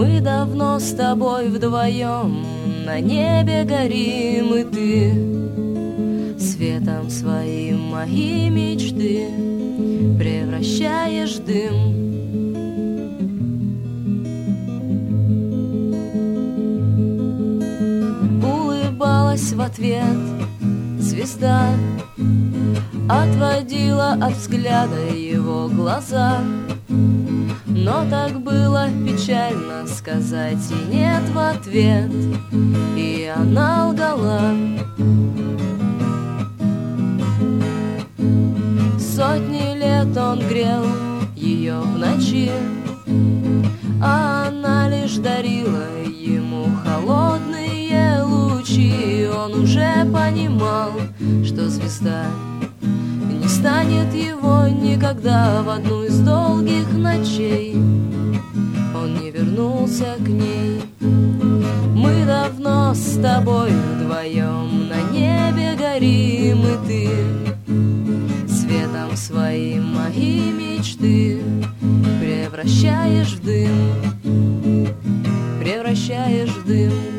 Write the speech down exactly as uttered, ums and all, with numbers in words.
Мы давно с тобой вдвоем на небе горим, и ты светом своим мои мечты превращаешь в дым. Улыбалась в ответ звезда, отводила от взгляда его глаза. Но так было печально сказать и нет в ответ, и она лгала. Сотни лет он грел ее в ночи, а она лишь дарила ему холодные лучи. Он уже понимал, что звезда не станет его никогда. В одну из долгих ночей он не вернулся к ней. Мы давно с тобой вдвоем на небе горим, и ты светом своим мои мечты превращаешь в дым, превращаешь в дым.